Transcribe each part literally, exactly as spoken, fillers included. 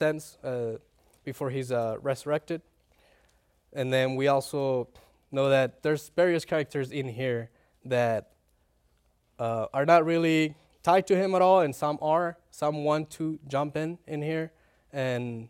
tense uh, before he's uh, resurrected. And then we also know that there's various characters in here that uh, are not really tied to him at all, and some are. Some want to jump in in here and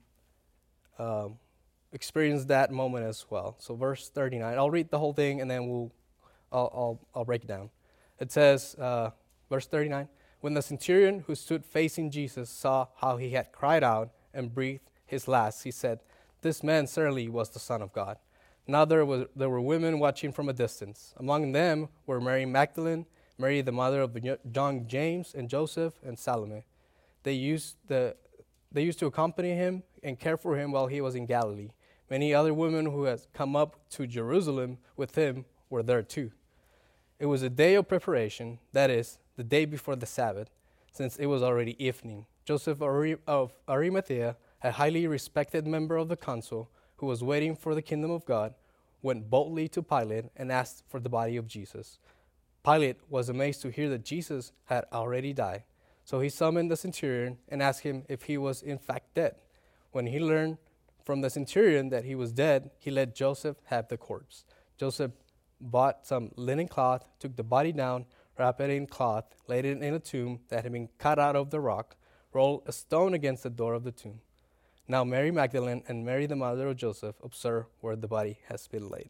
um, experience that moment as well. So verse thirty-nine, I'll read the whole thing and then we'll I'll I'll, I'll break it down. It says, uh, verse thirty-nine, when the centurion who stood facing Jesus saw how he had cried out and breathed his last, he said, "This man certainly was the Son of God." Now there was there were women watching from a distance. Among them were Mary Magdalene, Mary the mother of John, James, and Joseph, and Salome. They used the they used to accompany him and care for him while he was in Galilee. Many other women who had come up to Jerusalem with him were there too. It was a day of preparation, that is, the day before the Sabbath, since it was already evening. Joseph of Arimathea, a highly respected member of the council, who was waiting for the kingdom of God, went boldly to Pilate and asked for the body of Jesus. Pilate was amazed to hear that Jesus had already died. So he summoned the centurion and asked him if he was in fact dead. When he learned from the centurion that he was dead, he let Joseph have the corpse. Joseph bought some linen cloth, took the body down, wrapped it in cloth, laid it in a tomb that had been cut out of the rock, rolled a stone against the door of the tomb. Now Mary Magdalene and Mary the mother of Joseph observed where the body has been laid.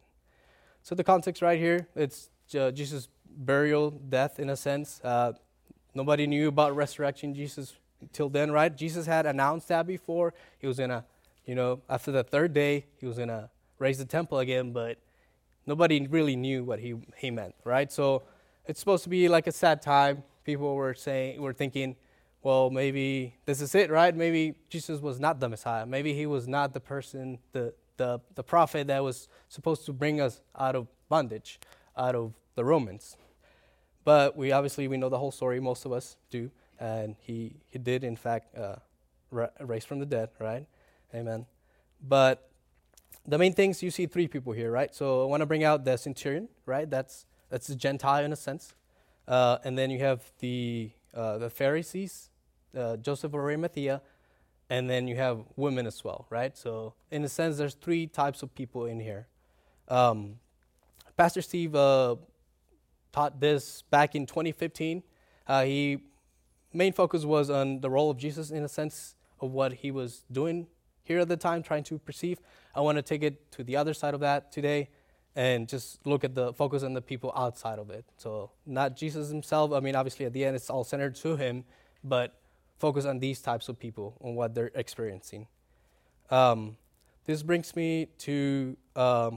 So the context right here, it's uh, Jesus' burial, death in a sense. Uh, nobody knew about resurrection Jesus till then, right? Jesus had announced that before. He was gonna, you know, after the third day, he was gonna raise the temple again, but nobody really knew what he he meant, right? So it's supposed to be like a sad time. People were saying, were thinking, well, maybe this is it, right? Maybe Jesus was not the Messiah. Maybe he was not the person, the the the prophet that was supposed to bring us out of bondage, out of the Romans. But we obviously, we know the whole story, most of us do, and he, he did, in fact, uh, ra- raise from the dead, right? Amen. But the main things, you see three people here, right? So I want to bring out the centurion, right? That's that's a Gentile in a sense. Uh, and then you have the uh, the Pharisees, uh, Joseph of Arimathea, and then you have women as well, right? So in a sense, there's three types of people in here. Um, Pastor Steve uh, taught this back in twenty fifteen. Uh, he main focus was on the role of Jesus in a sense of what he was doing here at the time, trying to perceive. I want to take it to the other side of that today and just look at the focus on the people outside of it. So not Jesus himself. I mean, obviously at the end it's all centered to him, but focus on these types of people, on what they're experiencing. Um, this brings me to um,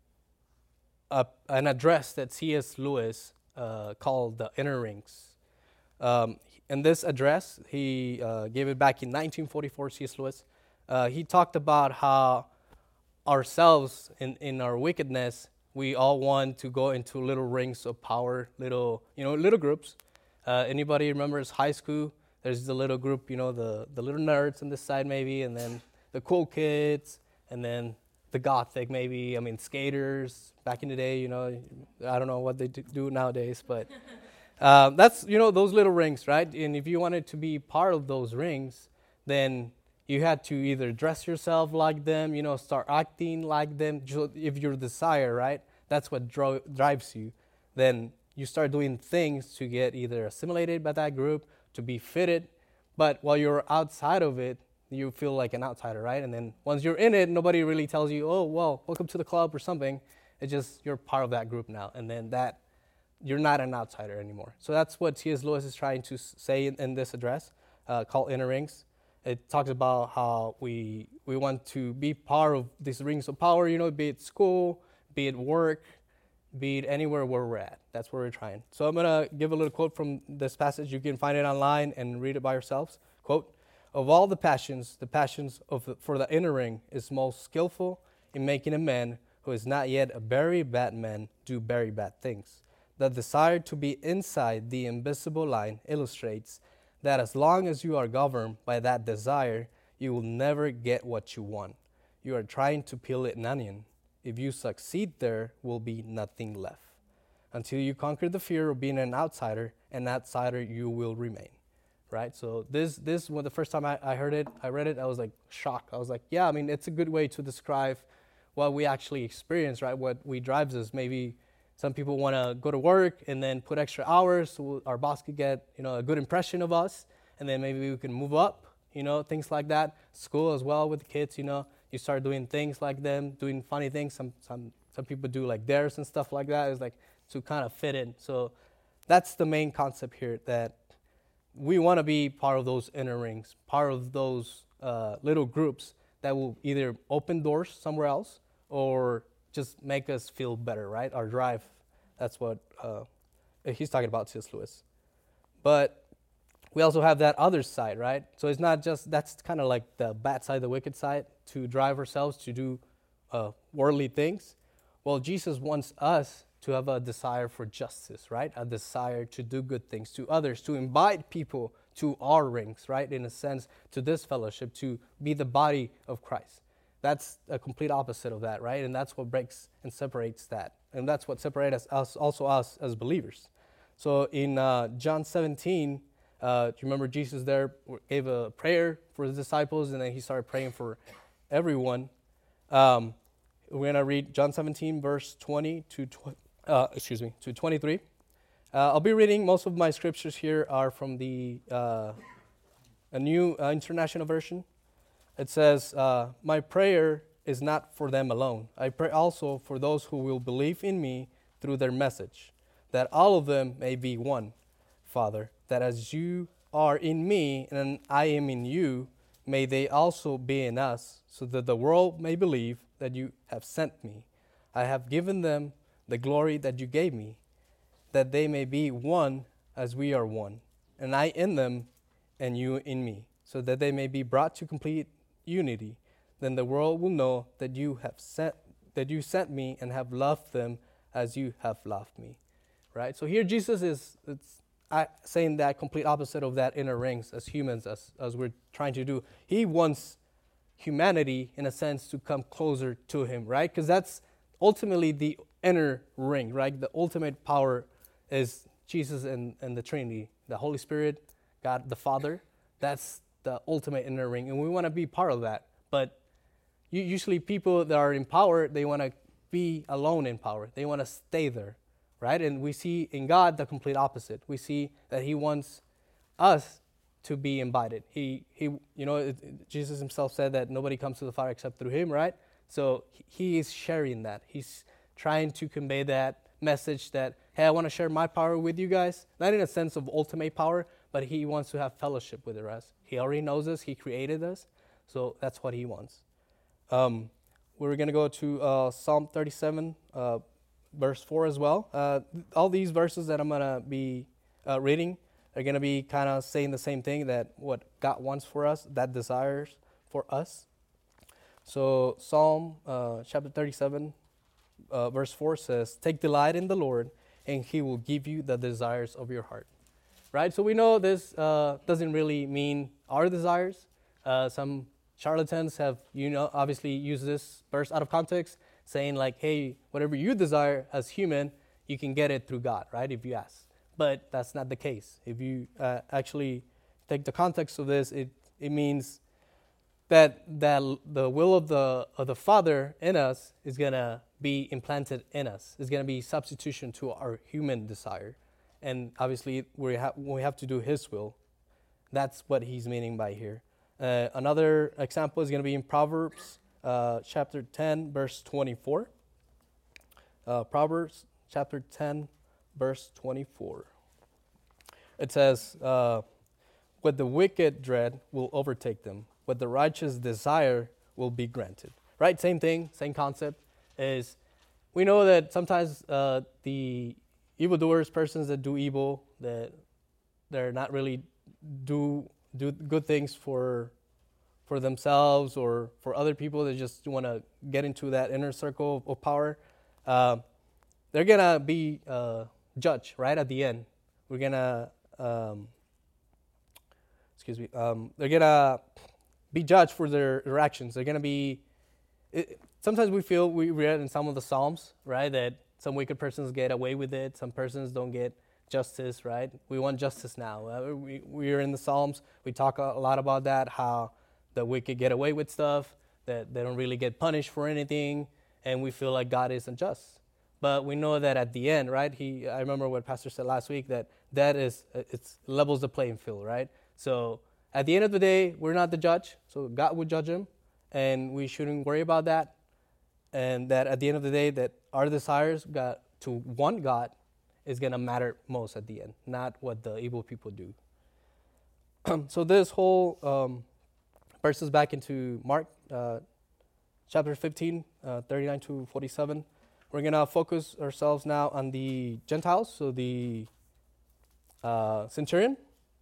a, an address that C S Lewis uh, called The Inner Rings. Um, in this address, he uh, gave it back in nineteen forty-four, C S Lewis. Uh, he talked about how ourselves, in, in our wickedness, we all want to go into little rings of power, little, you know, little groups. Uh, anybody remembers high school? There's the little group, you know, the, the little nerds on this side maybe, and then the cool kids, and then the gothic maybe. I mean, skaters back in the day, you know, I don't know what they do nowadays, but uh, that's, you know, those little rings, right? And if you wanted to be part of those rings, then you had to either dress yourself like them, you know, start acting like them. If your desire, right, that's what dro- drives you, then you start doing things to get either assimilated by that group, to be fitted. But while you're outside of it, you feel like an outsider, right? And then once you're in it, nobody really tells you, oh, well, welcome to the club or something. It's just you're part of that group now. And then that, you're not an outsider anymore. So that's what C S Lewis is trying to say in, in this address uh, called Inner Rings. It talks about how we we want to be part of these rings of power, you know, be it school, be it work, be it anywhere where we're at. That's where we're trying. So I'm going to give a little quote from this passage. You can find it online and read it by yourselves. Quote, "Of all the passions, the passions of the, for the inner ring is most skillful in making a man who is not yet a very bad man do very bad things. The desire to be inside the invisible line illustrates that as long as you are governed by that desire, you will never get what you want. You are trying to peel an onion. If you succeed, there will be nothing left. Until you conquer the fear of being an outsider, an outsider you will remain. right? So this this when the first time I, I heard it, I read it, I was like shocked. I was like, yeah, I mean, it's a good way to describe what we actually experience, right? What we drives us. Maybe some people want to go to work and then put extra hours so our boss could get, you know, a good impression of us, and then maybe we can move up, you know, things like that. School as well with the kids, you know, you start doing things like them, doing funny things. Some some some people do like dares and stuff like that. It's like to kind of fit in. So that's the main concept here, that we want to be part of those inner rings, part of those uh, little groups that will either open doors somewhere else or just make us feel better, right? Our drive, that's what uh, he's talking about, C S. Lewis. But we also have that other side, right? So it's not just, that's kind of like the bad side, the wicked side, to drive ourselves to do uh, worldly things. Well, Jesus wants us to have a desire for justice, right? A desire to do good things to others, to invite people to our rings, right? In a sense, to this fellowship, to be the body of Christ. That's a complete opposite of that, right? And that's what breaks and separates that. And that's what separates us, also us as believers. So in uh, John seventeen, uh, do you remember Jesus there gave a prayer for his disciples, and then he started praying for everyone. Um, we're going to read John seventeen, verse twenty to twenty. Uh, excuse me, to twenty-three. Uh, I'll be reading, most of my scriptures here are from the uh, a new uh, international version. It says, uh, my prayer is not for them alone. I pray also for those who will believe in me through their message, that all of them may be one, Father, that as you are in me and I am in you, may they also be in us, so that the world may believe that you have sent me. I have given them the glory that you gave me, that they may be one as we are one, and I in them and you in me, so that they may be brought to complete unity. Then the world will know that you have sent that you sent me and have loved them as you have loved me. Right? So here Jesus is it's I, saying that complete opposite of that inner rings as humans, as, as we're trying to do. He wants humanity, in a sense, to come closer to him, right? Because that's ultimately the inner ring, right? The ultimate power is Jesus and, and the Trinity, the Holy Spirit, God the Father. That's the ultimate inner ring, and we want to be part of that. But usually people that are in power, they want to be alone in power. They want to stay there, right? And we see in God the complete opposite. We see that he wants us to be invited. He, he, you know, it, it, Jesus himself said that nobody comes to the Father except through him, right? So he is sharing that. He's trying to convey that message that, hey, I want to share my power with you guys. Not in a sense of ultimate power, but he wants to have fellowship with the rest. He already knows us. He created us. So that's what he wants. Um, we're going to go to uh, Psalm thirty-seven, uh, verse four as well. Uh, all these verses that I'm going to be uh, reading are going to be kind of saying the same thing, that what God wants for us, that desires for us. So Psalm uh, chapter thirty-seven, uh, verse four says, take delight in the Lord, and he will give you the desires of your heart. Right? So we know this uh, doesn't really mean our desires. Uh, some charlatans have, you know, obviously used this verse out of context, saying like, hey, whatever you desire as human, you can get it through God, right, if you ask. But that's not the case. If you uh, actually take the context of this, it, it means that that the will of the of the Father in us is going to be implanted in us. It's going to be substitution to our human desire. And obviously, we, ha- we have to do his will. That's what he's meaning by here. Uh, another example is going to be in Proverbs uh, chapter ten, verse twenty-four. Uh, Proverbs chapter ten, verse twenty-four. It says, uh, what the wicked dread will overtake them. What the righteous desire will be granted. Right? Same thing, same concept. Is we know that sometimes uh, the evildoers, persons that do evil, that they're not really do do good things for for themselves or for other people that just want to get into that inner circle of power. Uh, they're gonna be uh, judged right at the end. We're gonna um, excuse me. Um, they're gonna be judged for their, their actions. They're gonna be. It, sometimes we feel we read in some of the Psalms, right, that some wicked persons get away with it. Some persons don't get justice, right? We want justice now. Uh, we, we're in the Psalms. We talk a lot about that, how the wicked get away with stuff, that they don't really get punished for anything, and we feel like God isn't just. But we know that at the end, right? He, I remember what Pastor said last week, that that is, it's levels the playing field, right? So at the end of the day, we're not the judge, so God will judge him, and we shouldn't worry about that. And that at the end of the day, that our desires got to want God is going to matter most at the end, not what the evil people do. So this whole um, verses back into Mark uh, chapter fifteen, uh, thirty-nine to forty-seven. We're going to focus ourselves now on the Gentiles, so the uh, centurion.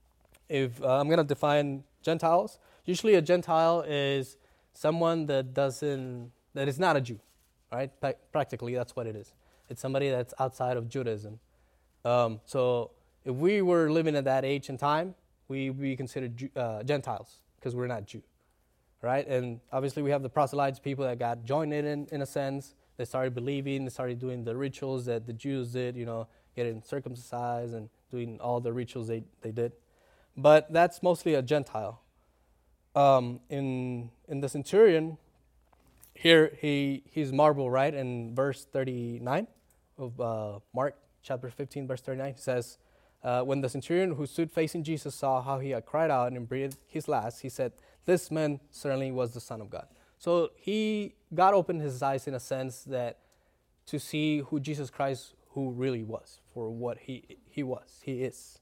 If uh, I'm going to define Gentiles, usually a Gentile is someone that doesn't, that is not a Jew, right? Pa- practically, that's what it is. It's somebody that's outside of Judaism. Um, so if we were living at that age and time, we would be considered Jew, uh, Gentiles because we're not Jew, right? And obviously we have the proselytes, people that got joined in, in a sense. They started believing, they started doing the rituals that the Jews did, you know, getting circumcised and doing all the rituals they, they did. But that's mostly a Gentile. Um, in in the centurion, here he he's marvel, right? In verse thirty-nine of uh, Mark chapter fifteen, verse thirty-nine, he says, uh, when the centurion who stood facing Jesus saw how he had cried out and breathed his last, he said, "This man certainly was the Son of God." So he, God opened his eyes in a sense that to see who Jesus Christ, who really was, for what he he was, he is.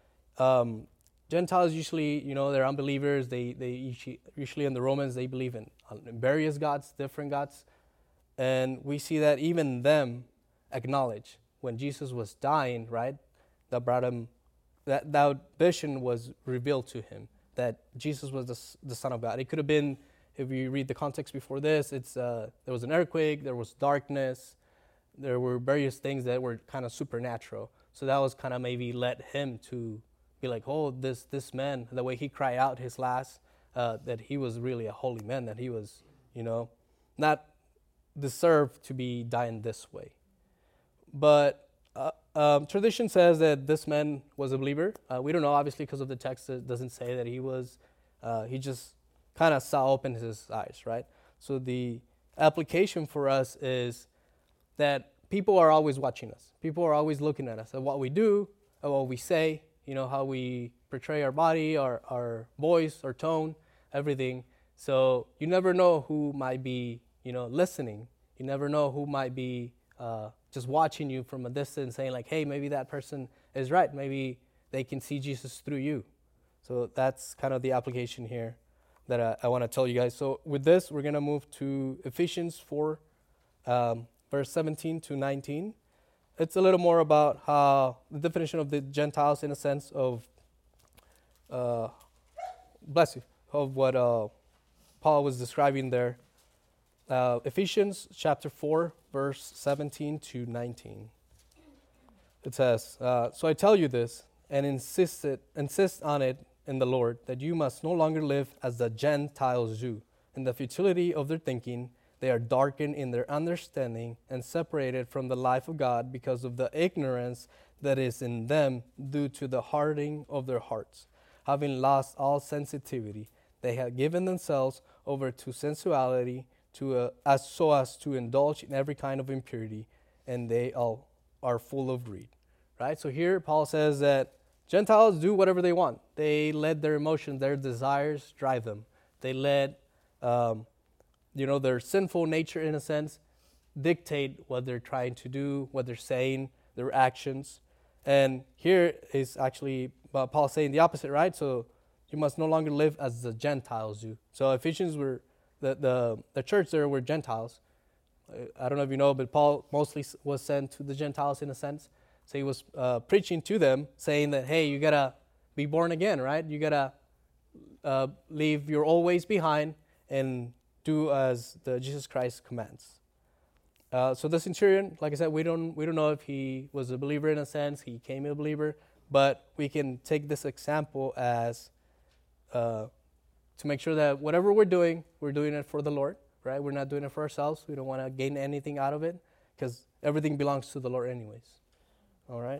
Um, Gentiles usually, you know, they're unbelievers. They they usually, usually in the Romans, they believe in, in various gods, different gods. And we see that even them acknowledge when Jesus was dying, right, that brought him, that, that vision was revealed to him, that Jesus was the, the Son of God. It could have been, if you read the context before this, it's uh, there was an earthquake, there was darkness, there were various things that were kind of supernatural. So that was kind of maybe led him to be like, oh, this this man, the way he cried out his last, uh, that he was really a holy man, that he was, you know, not deserved to be dying this way. But uh, um, tradition says that this man was a believer. Uh, we don't know, obviously, because of the text. It doesn't say that he was. Uh, he just kind of saw open his eyes, right? So the application for us is that people are always watching us. People are always looking at us, at what we do, at what we say, you know, how we portray our body, our, our voice, our tone, everything. So you never know who might be, you know, listening. You never know who might be uh, just watching you from a distance saying like, hey, maybe that person is right. Maybe they can see Jesus through you. So that's kind of the application here that I, I want to tell you guys. So with this, we're going to move to Ephesians four, um, verse seventeen to nineteen. It's a little more about how the definition of the Gentiles in a sense of, uh, bless you, of what uh, Paul was describing there. Uh, Ephesians chapter four, verse seventeen to nineteen. It says, uh, so I tell you this and insist, it, insist on it in the Lord, that you must no longer live as the Gentiles do. In the futility of their thinking, they are darkened in their understanding and separated from the life of God because of the ignorance that is in them due to the hardening of their hearts. Having lost all sensitivity, they have given themselves over to sensuality, to uh, as so as to indulge in every kind of impurity, and they all are full of greed. Right? So here Paul says that Gentiles do whatever they want. They let their emotions, their desires drive them. They let, um, you know, their sinful nature, in a sense, dictate what they're trying to do, what they're saying, their actions. And here is actually uh, Paul saying the opposite, right? So you must no longer live as the Gentiles do. So Ephesians were, the, the, the church there were Gentiles. I don't know if you know, but Paul mostly was sent to the Gentiles in a sense. So he was uh, preaching to them, saying that, hey, you got to be born again, right? You got to uh, leave your old ways behind and do as the Jesus Christ commands. Uh, so the centurion, like I said, we don't we don't know if he was a believer in a sense. He became a believer, but we can take this example as uh, to make sure that whatever we're doing, we're doing it for the Lord, right? We're not doing it for ourselves. We don't want to gain anything out of it because everything belongs to the Lord anyways. All right.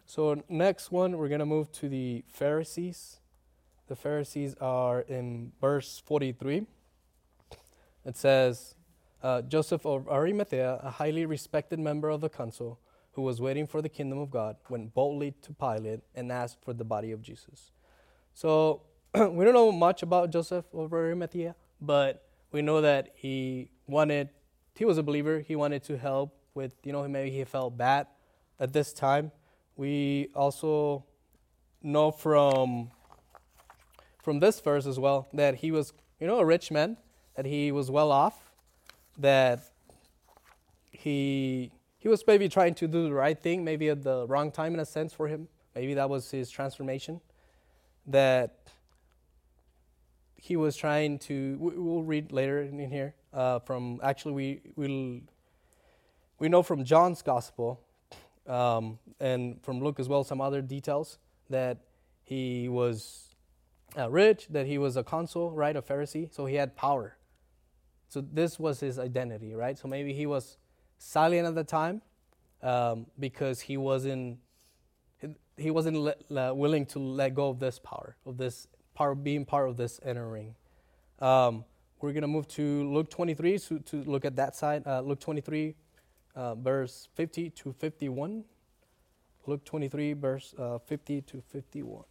So next one, we're going to move to the Pharisees. The Pharisees are in verse forty-three. It says, uh, Joseph of Arimathea, a highly respected member of the council, who was waiting for the kingdom of God, went boldly to Pilate and asked for the body of Jesus. So we don't know much about Joseph of Arimathea, but we know that he wanted, he was a believer, he wanted to help with, you know, maybe he felt bad at this time. We also know from from this verse as well that he was, you know, a rich man, that he was well off, that he he was maybe trying to do the right thing, maybe at the wrong time in a sense for him. Maybe that was his transformation, that he was trying to, we'll read later in here, uh, from, actually we we'll, we know from John's gospel, um, and from Luke as well, some other details, that he was uh, rich, that he was a consul, right, a Pharisee, so he had power. So this was his identity, right? So maybe he was silent at the time um, because he wasn't he, he wasn't le- le- willing to let go of this power, of this power, being part of this inner ring. Um, we're going to move to Luke twenty-three so to look at that side. Uh, Luke twenty-three, uh, verse fifty to fifty-one. Luke twenty-three, verse uh, fifty to fifty-one.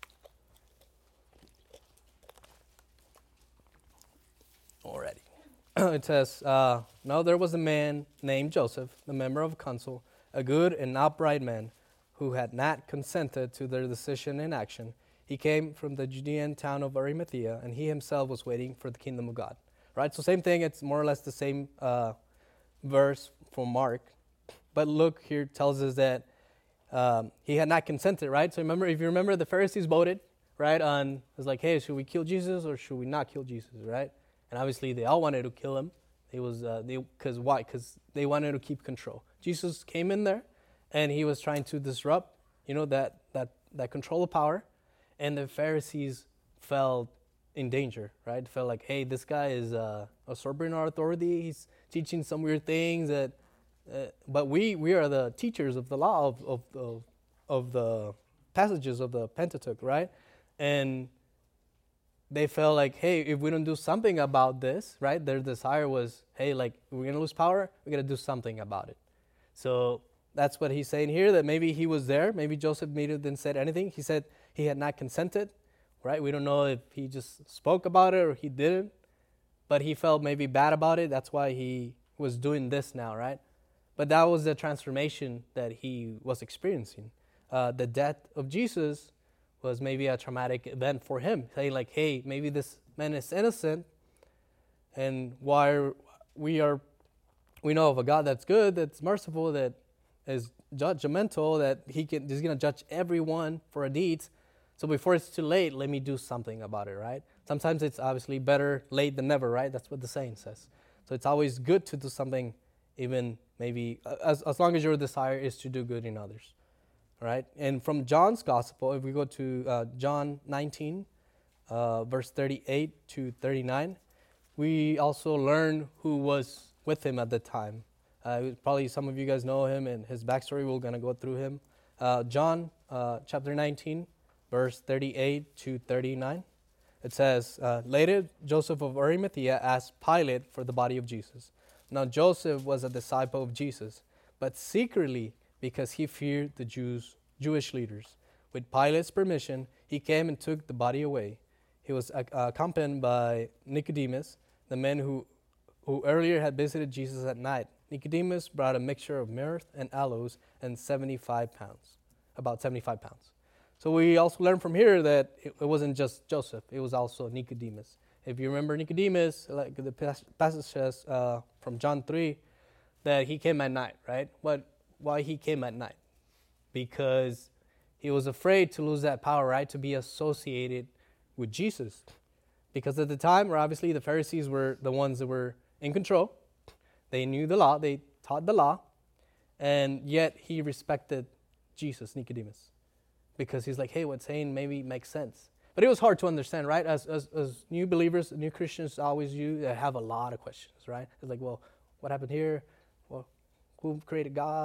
Already. It says, uh, now there was a man named Joseph, the member of council, a good and upright man, who had not consented to their decision and action. He came from the Judean town of Arimathea, and he himself was waiting for the kingdom of God. Right? So same thing, it's more or less the same uh, verse from Mark. But Luke here tells us that um, he had not consented, right? So remember, if you remember, the Pharisees voted, right, on, it was like, hey, should we kill Jesus or should we not kill Jesus, right? And obviously, they all wanted to kill him. It was uh, they because why? Because they wanted to keep control. Jesus came in there, and he was trying to disrupt, you know, that that that control of power, and the Pharisees felt in danger, right? Felt like, hey, this guy is uh, usurping our authority. He's teaching some weird things that, uh, but we we are the teachers of the law of of of, of the passages of the Pentateuch, right? And they felt like, hey, if we don't do something about this, right? Their desire was, hey, like, we're going to lose power, we're going to do something about it. So that's what he's saying here, that maybe he was there. Maybe Joseph maybe didn't say anything. He said he had not consented, right? We don't know if he just spoke about it or he didn't. But he felt maybe bad about it. That's why he was doing this now, right? But that was the transformation that he was experiencing. Uh, the death of Jesus was maybe a traumatic event for him, saying like, hey, maybe this man is innocent, and while we are, we know of a God that's good, that's merciful, that is judgmental, that he can, he's going to judge everyone for our deeds. So before it's too late, let me do something about it, right? Sometimes it's obviously better late than never, right? That's what the saying says. So it's always good to do something, even maybe as as long as your desire is to do good in others. Right? And from John's gospel, if we go to uh, John nineteen, uh, verse thirty-eight to thirty-nine, we also learn who was with him at the time. Uh, probably some of you guys know him and his backstory. We're going to go through him. Uh, John uh, chapter nineteen, verse thirty-eight to thirty-nine. It says, uh, later Joseph of Arimathea asked Pilate for the body of Jesus. Now Joseph was a disciple of Jesus, but secretly, because he feared the Jews, Jewish leaders. With Pilate's permission, he came and took the body away. He was uh, accompanied by Nicodemus, the man who, who earlier had visited Jesus at night. Nicodemus brought a mixture of myrrh and aloes and seventy-five pounds, about seventy-five pounds. So we also learn from here that it, it wasn't just Joseph, it was also Nicodemus. If you remember Nicodemus, like the passage says uh, from John three, that he came at night, right? What? Why he came at night? Because he was afraid to lose that power, right? To be associated with Jesus. Because at the time, where obviously the Pharisees were the ones that were in control. They knew the law. They taught the law. And yet he respected Jesus, Nicodemus. Because he's like, hey, what's saying maybe makes sense. But it was hard to understand, right? As as, as new believers, new Christians always do, they have a lot of questions, right? It's like, well, what happened here? Well, who created God?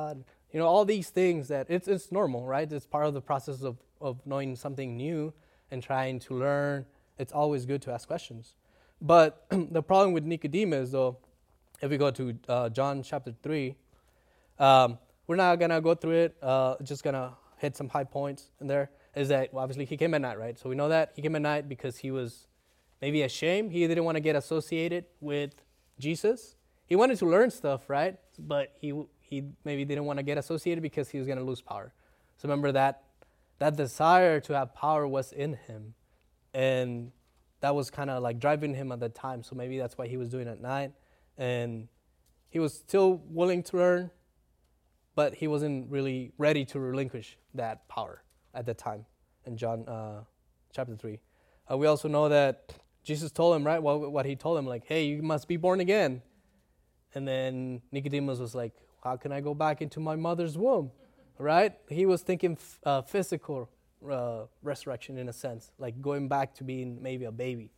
You know, all these things that it's it's normal, right? It's part of the process of, of knowing something new and trying to learn. It's always good to ask questions. But the problem with Nicodemus, though, if we go to uh, John chapter three, um, we're not going to go through it, uh, just going to hit some high points in there, is that, well, obviously, he came at night, right? So we know that. He came at night because he was maybe ashamed. He didn't want to get associated with Jesus. He wanted to learn stuff, right? But he he maybe didn't want to get associated because he was going to lose power. So remember that that desire to have power was in him. And that was kind of like driving him at the time. So maybe that's why he was doing it at night. And he was still willing to learn, but he wasn't really ready to relinquish that power at the time in John uh, chapter three. Uh, we also know that Jesus told him, right, what, what he told him, like, hey, you must be born again. And then Nicodemus was like, how can I go back into my mother's womb, right? He was thinking f- uh, physical uh, resurrection in a sense, like going back to being maybe a baby.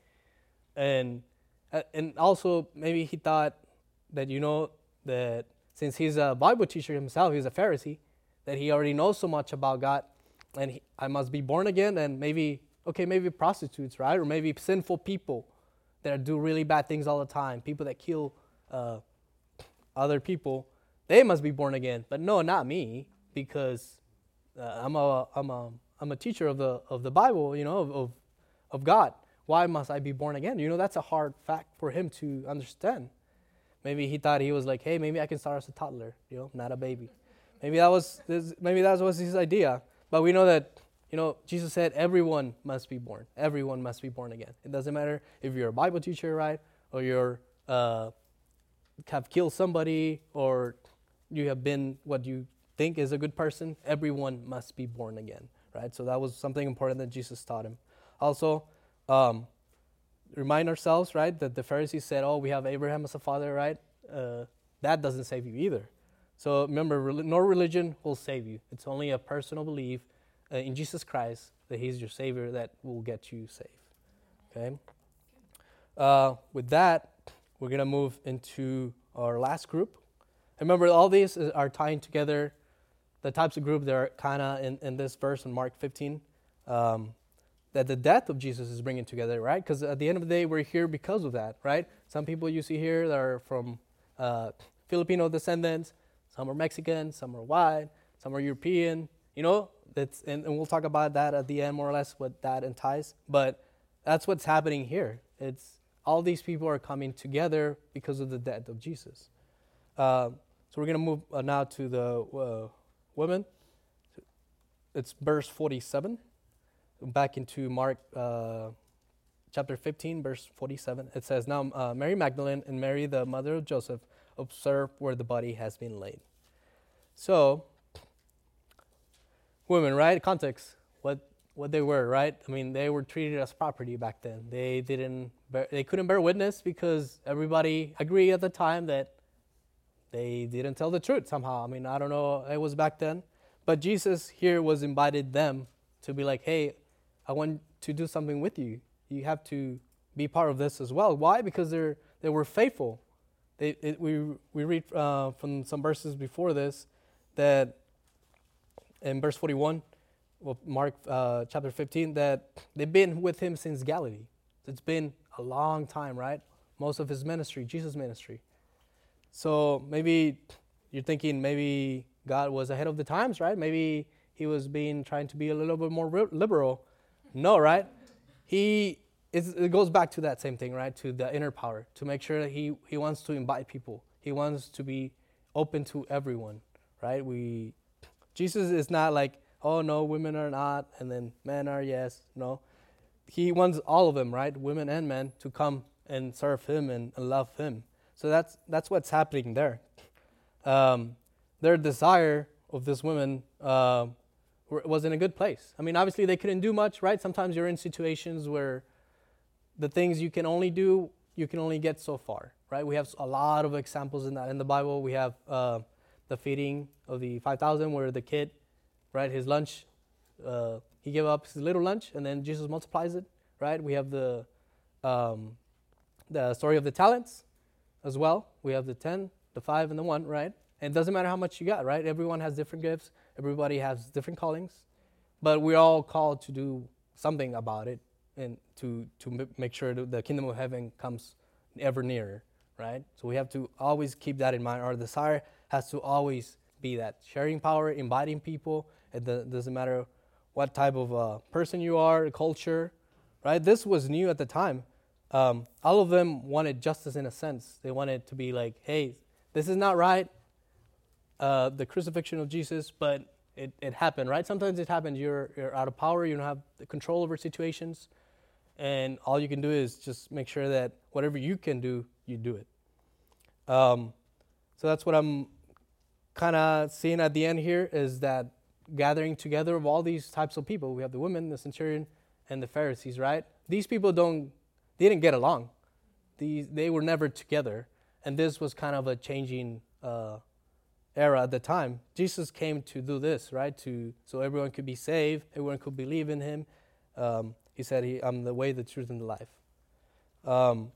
And uh, and also maybe he thought that, you know, that since he's a Bible teacher himself, he's a Pharisee, that he already knows so much about God, and he, I must be born again, and maybe, okay, maybe prostitutes, right? Or maybe sinful people that do really bad things all the time, people that kill uh, other people, they must be born again. But no, not me, because uh, I'm a I'm a I'm a teacher of the of the Bible, you know, of, of of God. Why must I be born again? You know, that's a hard fact for him to understand. Maybe he thought he was like, hey, maybe I can start as a toddler, you know, not a baby. Maybe that was this, maybe that was his idea. But we know that, you know, Jesus said everyone must be born. Everyone must be born again. It doesn't matter if you're a Bible teacher, right, or you're uh, have killed somebody, or you have been what you think is a good person. Everyone must be born again, right? So that was something important that Jesus taught him. Also, um, remind ourselves, right, that the Pharisees said, oh, we have Abraham as a father, right? Uh, that doesn't save you either. So remember, re- no religion will save you. It's only a personal belief uh, in Jesus Christ, that he's your Savior, that will get you saved. Okay? Uh, with that, we're going to move into our last group. Remember, all these are tying together the types of group that are kind of in, in this verse in Mark fifteen. Um, that the death of Jesus is bringing together, right? Because at the end of the day, we're here because of that, right? Some people you see here that are from uh, Filipino descendants, some are Mexican, some are white, some are European, you know, that's, and, and we'll talk about that at the end, more or less, what that entices. But that's what's happening here. It's all these people are coming together because of the death of Jesus. Uh, so we're going to move uh, now to the uh, women. It's verse forty-seven. Back into Mark uh, chapter fifteen, verse forty-seven. It says, now uh, Mary Magdalene and Mary, the mother of Joseph, observed where the body has been laid. So, women, right? Context, what what they were, right? I mean, they were treated as property back then. They didn't, bear, they couldn't bear witness because everybody agreed at the time that they didn't tell the truth somehow. I mean, I don't know, it was back then. But Jesus here was invited them to be like, hey, I want to do something with you. You have to be part of this as well. Why? Because they're they were faithful. They, it, we we read uh, from some verses before this that in verse forty-one, well, Mark uh, chapter fifteen, that they've been with him since Galilee. It's been a long time, right? Most of his ministry, Jesus' ministry. So maybe you're thinking maybe God was ahead of the times, right? Maybe he was being trying to be a little bit more liberal. No, right? He it's, it goes back to that same thing, right? To the inner power, to make sure that he, he wants to invite people. He wants to be open to everyone, right? We Jesus is not like, oh no, women are not, and then men are yes. No, he wants all of them, right? Women and men to come and serve him and, and love him. So that's that's what's happening there. Um, their desire of this women uh, was in a good place. I mean, obviously they couldn't do much, right? Sometimes you're in situations where the things you can only do, you can only get so far, right? We have a lot of examples in that in the Bible. We have uh, the feeding of the five thousand, where the kid, right, his lunch, uh, he gave up his little lunch, and then Jesus multiplies it, right? We have the um, the story of the talents as well. We have the ten, the five, and the one, right? And it doesn't matter how much you got, right? Everyone has different gifts. Everybody has different callings. But we're all called to do something about it and to, to m- make sure that the kingdom of heaven comes ever nearer, right? So we have to always keep that in mind. Our desire has to always be that. Sharing power, inviting people. It do- doesn't matter what type of uh, person you are, culture, right? This was new at the time. Um, all of them wanted justice in a sense. They wanted to be like, hey, this is not right, uh, the crucifixion of Jesus, but it, it happened, right? Sometimes it happens. You're, you're out of power. You don't have the control over situations. And all you can do is just make sure that whatever you can do, you do it. Um, so that's what I'm kind of seeing at the end here is that gathering together of all these types of people. We have the women, the centurion, and the Pharisees, right? These people don't, they didn't get along. These, they were never together. And this was kind of a changing uh, era at the time. Jesus came to do this, right? To so everyone could be saved, everyone could believe in him. Um, he said, he, I'm the way, the truth, and the life. Um,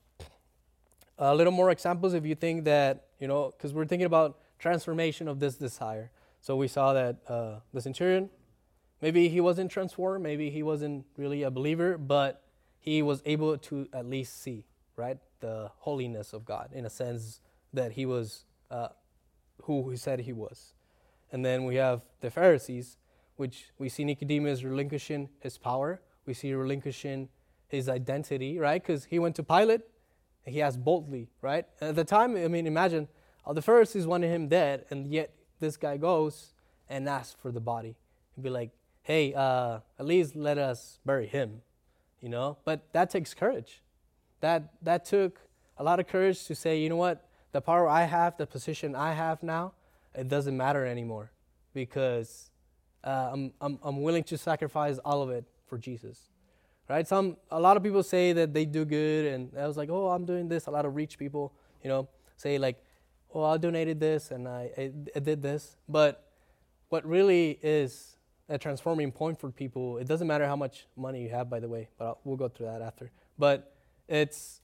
a little more examples if you think that, you know, because we're thinking about transformation of this desire. So we saw that uh, the centurion, maybe he wasn't transformed, maybe he wasn't really a believer, but he was able to at least see, right, the holiness of God in a sense that he was uh, who he said he was. And then we have the Pharisees, which we see Nicodemus relinquishing his power. We see relinquishing his identity, right? Because he went to Pilate and he asked boldly, right? And at the time, I mean, imagine, all the Pharisees wanted him dead, and yet this guy goes and asks for the body. He'd be like, hey, uh, at least let us bury him, you know? But that takes courage. That that took a lot of courage to say, you know what? The power I have, the position I have now, it doesn't matter anymore because uh, I'm, I'm I'm willing to sacrifice all of it for Jesus, right? Some a lot of people say that they do good, and I was like, oh, I'm doing this. A lot of rich people, you know, say like, oh, I donated this and I, I, I did this. But what really is a transforming point for people, it doesn't matter how much money you have, by the way, but I'll, we'll go through that after. But it's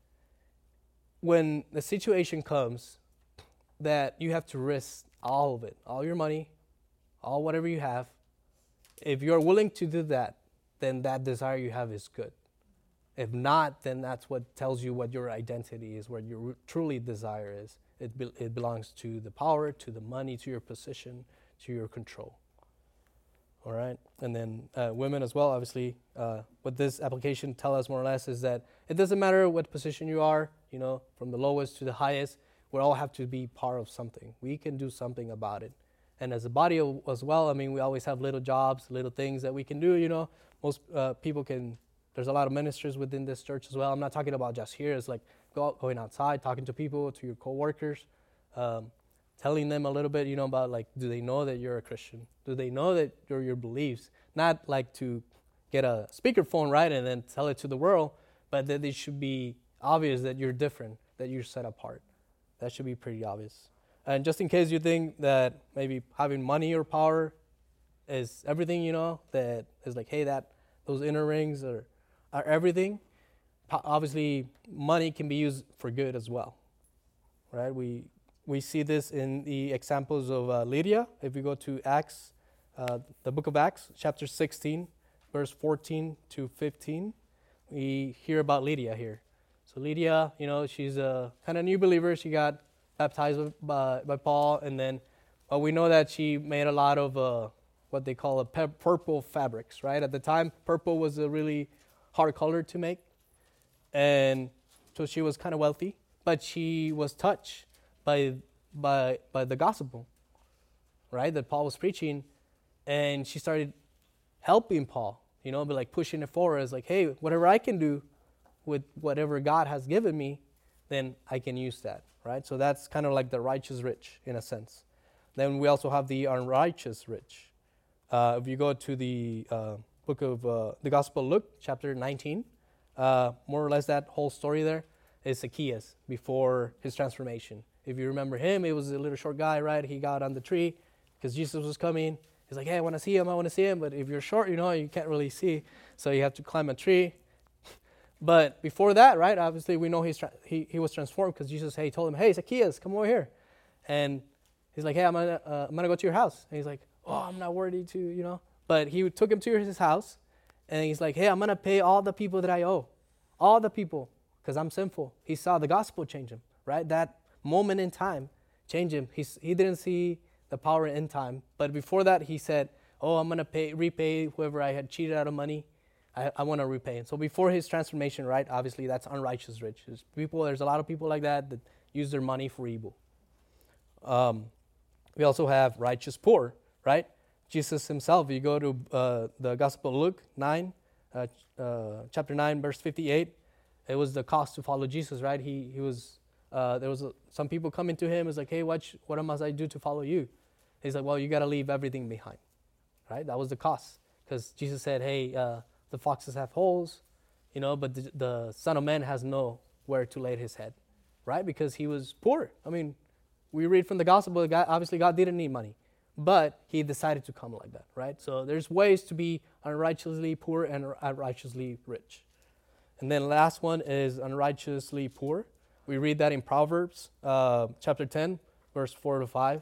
when the situation comes that you have to risk all of it, all your money, all whatever you have. If you're willing to do that, then that desire you have is good. If not, then that's what tells you what your identity is, what your truly desire is. It be, it belongs to the power, to the money, to your position, to your control. All right? And then uh, women as well, obviously, uh, what this application tells us more or less is that it doesn't matter what position you are, you know, from the lowest to the highest, we all have to be part of something. We can do something about it. And as a body as well, I mean, we always have little jobs, little things that we can do, you know. Most uh, people can, there's a lot of ministers within this church as well. I'm not talking about just here. It's like go out, going outside, talking to people, to your coworkers, um, telling them a little bit, you know, about like, do they know that you're a Christian? Do they know that you're your beliefs? Not like to get a speakerphone, right, and then tell it to the world, but that it should be obvious that you're different, that you're set apart. That should be pretty obvious. And just in case you think that maybe having money or power is everything, you know, that is like, hey, that those inner rings are, are everything. Po- obviously, money can be used for good as well, right? We we see this in the examples of uh, Lydia. If we go to Acts, uh, the book of Acts, chapter sixteen, verse fourteen to fifteen, we hear about Lydia here. So Lydia, you know, she's a kind of new believer. She got baptized by, by Paul, and then well, we know that she made a lot of uh, what they call a pe- purple fabrics, right? At the time, purple was a really hard color to make, and so she was kind of wealthy, but she was touched by by by the gospel, right? That Paul was preaching, and she started helping Paul, you know, but like pushing it forward as like, hey, whatever I can do with whatever God has given me, then I can use that, right? So that's kind of like the righteous rich in a sense. Then we also have the unrighteous rich. Uh, if you go to the uh, book of uh, the Gospel of Luke, chapter nineteen, uh, more or less that whole story there is Zacchaeus before his transformation. If you remember him, he was a little short guy, right? He got on the tree because Jesus was coming. He's like, hey, I want to see him, I want to see him. But if you're short, you know, you can't really see. So you have to climb a tree. But before that, right, obviously we know he's tra- he, he was transformed because Jesus, hey, told him, hey, Zacchaeus, come over here. And He's like, hey, I'm gonna, uh, I'm gonna go to your house. And he's like, oh, I'm not worthy to, you know. But he took him to his house, and he's like, hey, I'm gonna pay all the people that I owe, all the people, because I'm sinful. He saw the gospel change him, right? That moment in time changed him. He's, he didn't see the power in time, but before that, he said, oh, I'm gonna pay, repay whoever I had cheated out of money. I, I want to repay. And so before his transformation, right, obviously that's unrighteous rich. There's people, there's a lot of people like that that use their money for evil. Um, we also have righteous poor, right? Jesus himself, you go to uh, the Gospel of Luke nine, uh, uh, chapter nine, verse fifty-eight. It was the cost to follow Jesus, right? He he was, uh, there was a, some people coming to him. It's like, hey, what, sh- what must I do to follow you? He's like, well, you got to leave everything behind, right? That was the cost. Because Jesus said, hey, uh, the foxes have holes, you know, but the, the Son of Man has nowhere to lay his head, right? Because he was poor. I mean, we read from the gospel, God, obviously God didn't need money, but he decided to come like that, right? So there's ways to be unrighteously poor and unrighteously rich. And then last one is unrighteously poor. We read that in Proverbs uh, chapter ten, verse four to five.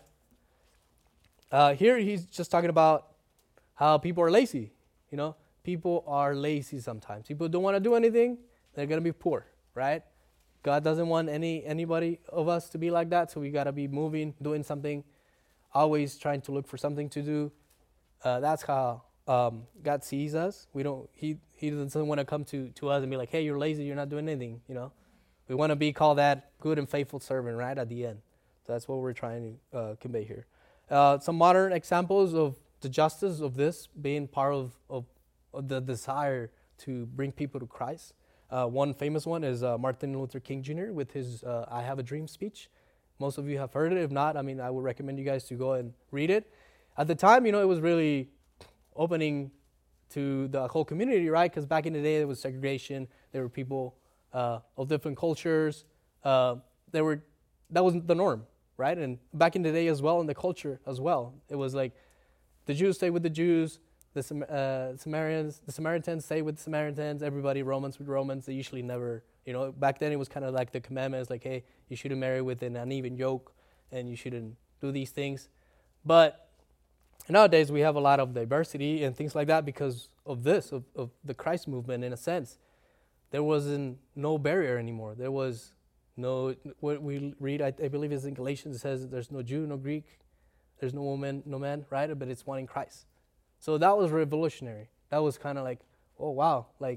Uh, here he's just talking about how people are lazy, you know. People are lazy sometimes. People don't want to do anything. They're going to be poor, right? God doesn't want any anybody of us to be like that, so we got to be moving, doing something, always trying to look for something to do. Uh, that's how um, God sees us. We don't. He He doesn't want to come to, to us and be like, hey, you're lazy, you're not doing anything, you know. We want to be called that good and faithful servant, right, at the end. So that's what we're trying to uh, convey here. Uh, some modern examples of the justice of this being part of, of the desire to bring people to Christ. Uh, one famous one is uh, Martin Luther King Junior with his uh, I Have a Dream speech. Most of you have heard it. If not, I mean, I would recommend you guys to go and read it. At the time, you know, it was really opening to the whole community, right? Because back in the day, there was segregation. There were people uh, of different cultures. Uh, there were that was the norm, right? And back in the day as well, in the culture as well, it was like the Jews stay with the Jews. The uh, Samaritans, the Samaritans stay with the Samaritans. Everybody, Romans with Romans. They usually never, you know. Back then, it was kind of like the commandments, like, hey, you shouldn't marry with an uneven yoke, and you shouldn't do these things. But nowadays, we have a lot of diversity and things like that because of this, of, of the Christ movement. In a sense, there wasn't no barrier anymore. There was no. What we read, I, I believe, is in Galatians. It says, "There's no Jew, no Greek. There's no woman, no man." Right? But it's one in Christ. So that was revolutionary. That was kind of like, oh, wow, like,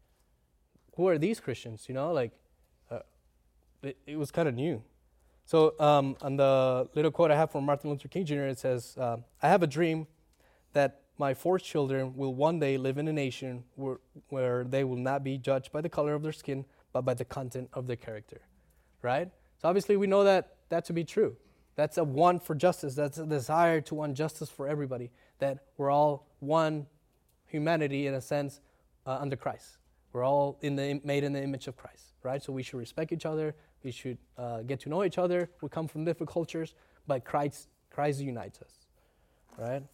who are these Christians, you know? Like, uh, it, it was kind of new. So um, on the little quote I have from Martin Luther King Junior, it says, uh, I have a dream that my four children will one day live in a nation where, where they will not be judged by the color of their skin, but by the content of their character, right? So obviously we know that that to be true. That's a want for justice. That's a desire to want justice for everybody, that we're all one humanity in a sense uh, under Christ. We're all in the made in the image of Christ, right? So we should respect each other. We should uh, get to know each other. We come from different cultures, but Christ, Christ unites us, right?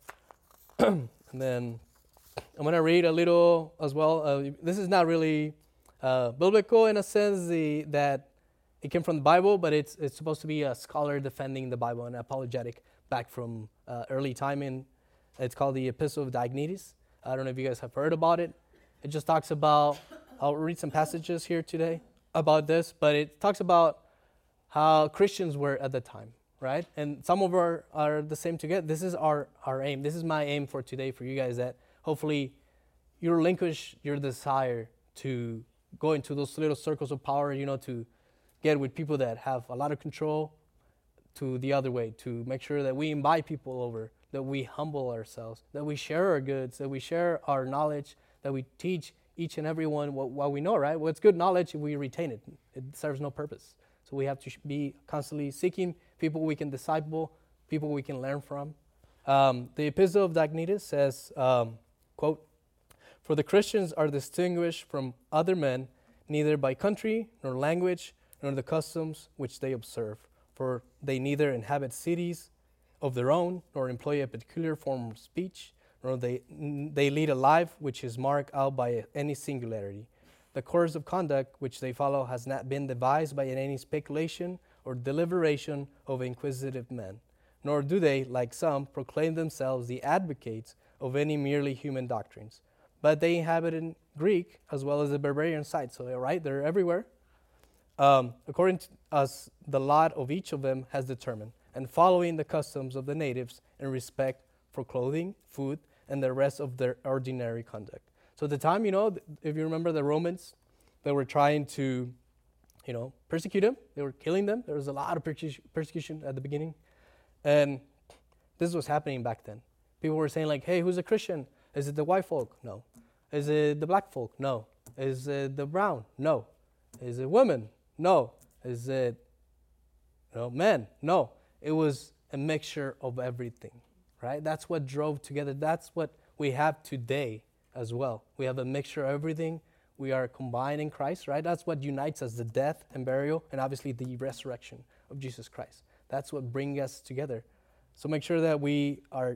And then I'm going to read a little as well. Uh, this is not really uh, biblical in a sense the, that it came from the Bible, but it's it's supposed to be a scholar defending the Bible, an apologetic back from uh, early time. In it's called the Epistle of Diognetus. I don't know if you guys have heard about it. It just talks about, I'll read some passages here today about this, but it talks about how Christians were at the time, right? And some of our are the same together. This is our, our aim. This is my aim for today for you guys, that hopefully you relinquish your desire to go into those little circles of power, you know, to get with people that have a lot of control, to the other way, to make sure that we invite people over, that we humble ourselves, that we share our goods, that we share our knowledge, that we teach each and every one what, what we know, right? Well, it's good knowledge if we retain it. It serves no purpose. So we have to be constantly seeking people we can disciple, people we can learn from. Um, the Epistle of Diognetus says, um, quote, "For the Christians are distinguished from other men, neither by country, nor language, nor the customs which they observe. For they neither inhabit cities of their own, nor employ a particular form of speech, nor they they lead a life which is marked out by any singularity. The course of conduct which they follow has not been devised by any speculation or deliberation of inquisitive men, nor do they, like some, proclaim themselves the advocates of any merely human doctrines. But they inhabit in Greek as well as the barbarian side. So they're right, they're everywhere. Um, according to us, the lot of each of them has determined, and following the customs of the natives in respect for clothing, food, and the rest of their ordinary conduct. So at the time, you know, if you remember the Romans, they were trying to, you know, persecute them. They were killing them. There was a lot of persecution persecution at the beginning. And this was happening back then. People were saying like, hey, who's a Christian? Is it the white folk? No. Is it the black folk? No. Is it the brown? No. Is it women? No. Is it, you know, men? No. It was a mixture of everything, right? That's what drove together. That's what we have today as well. We have a mixture of everything. We are combined in Christ, right? That's what unites us, the death and burial, and obviously the resurrection of Jesus Christ. That's what brings us together. So make sure that we are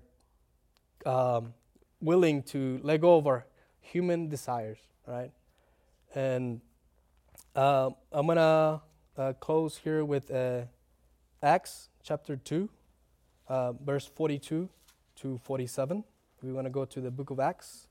um, willing to let go of our human desires, right? And uh, I'm going to uh, close here with uh, Acts chapter two, uh, verse forty-two to forty-seven. We want to go to the book of Acts.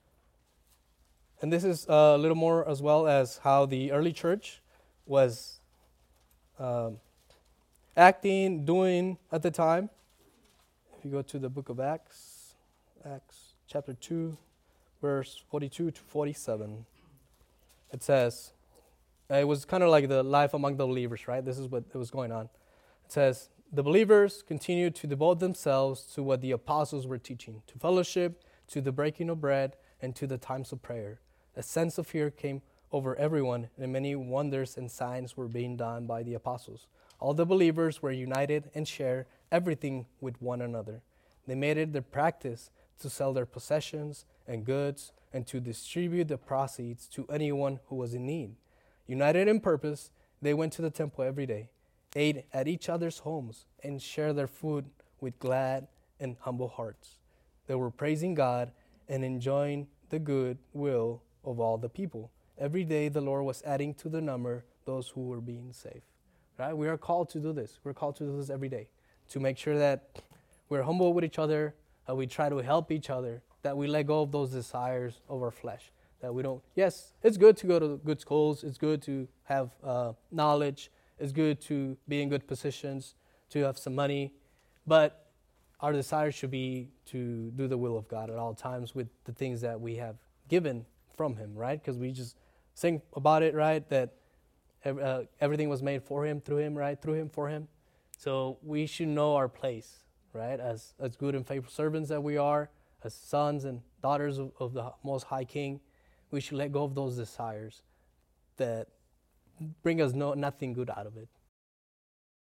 And this is a little more as well as how the early church was um, acting, doing at the time. If you go to the book of Acts, Acts chapter two, verse forty-two to forty-seven, it says, it was kind of like the life among the believers, right? This is what it was going on. It says, the believers continued to devote themselves to what the apostles were teaching, to fellowship, to the breaking of bread, and to the times of prayer. A sense of fear came over everyone, and many wonders and signs were being done by the apostles. All the believers were united and shared everything with one another. They made it their practice to sell their possessions and goods and to distribute the proceeds to anyone who was in need. United in purpose, they went to the temple every day, ate at each other's homes, and shared their food with glad and humble hearts. They were praising God and enjoying the good will of all the people. Every day the Lord was adding to the number those who were being saved. Right? We are called to do this. We're called to do this every day, to make sure that we're humble with each other, that we try to help each other, that we let go of those desires of our flesh, that we don't, yes, it's good to go to good schools, it's good to have uh, knowledge, it's good to be in good positions, to have some money, but our desire should be to do the will of God at all times with the things that we have given from Him, right? Because we just sing about it, right? That uh, everything was made for Him, through Him, right? Through Him, for Him. So we should know our place, right? As as good and faithful servants that we are, as sons and daughters of, of the Most High King, we should let go of those desires that bring us no nothing good out of it.